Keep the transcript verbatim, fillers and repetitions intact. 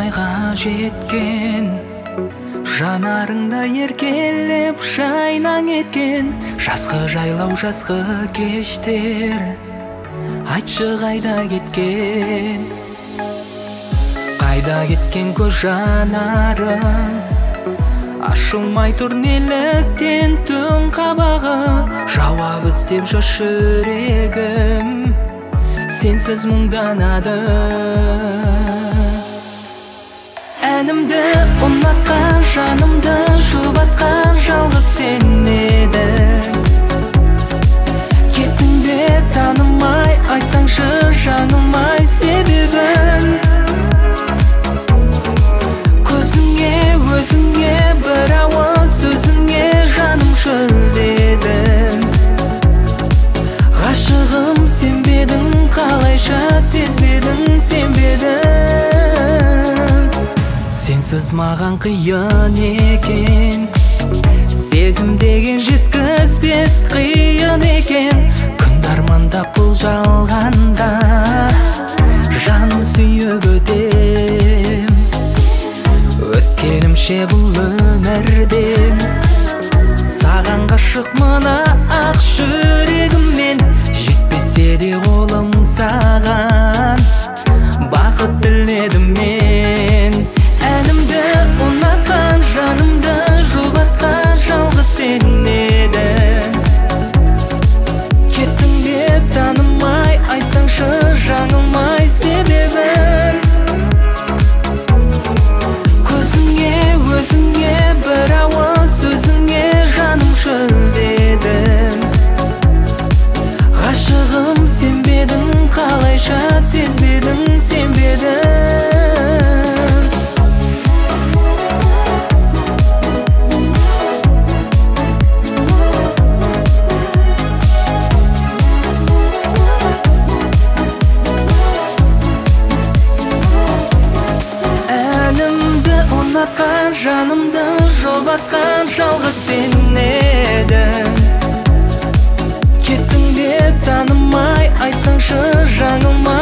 айға жеткен, жанарыңда еркелеп жайнаң еткен жазғы жайлау, жазғы кештер. Айтшы қайда кеткен, қайда кеткен көз жанарың? Ашылмай тұр неліктен түн қабағы, жауап іздеп жүр жүрегім, сенсіз мұңданады. Әнімді ұнатқан, жанымды жұбатқан жалғыз сен едің. Кеттің бе танымай, айтсаңшы жаңылмай себебін. Көзіңе, өзіңе, бір ауыз сөзіңе жаным шөлдедім. Ғашығым сенбедің, қалайша сезбедің, сенбедің. Сенсіз маған қиын екен, сезім деген жеткізбес қиын екен. Күнді армандап бұл жалғанда, жаным сүйіп өтем. Өткенімше бұл өмірден, саған ғашық мына ақ жүрегіммен. Жетпесе де қолым саған, бақыт тіледім мен. Әнімді ұнатқан, жанымды жұбатқан жалғыз сен едің. Кеттің бе танымай, айтсаңшы жаңылмай себебін. Көзіңе, өзіңе, бір ауыз сөзіңе жаным шөлдедім. Ғашығым сенбедің, қалайша сезбедің, сенбедің. Жанымды жұбатқан жалғыз сен едің. Кеттің бе танымай, айтсаңшы жаңылмай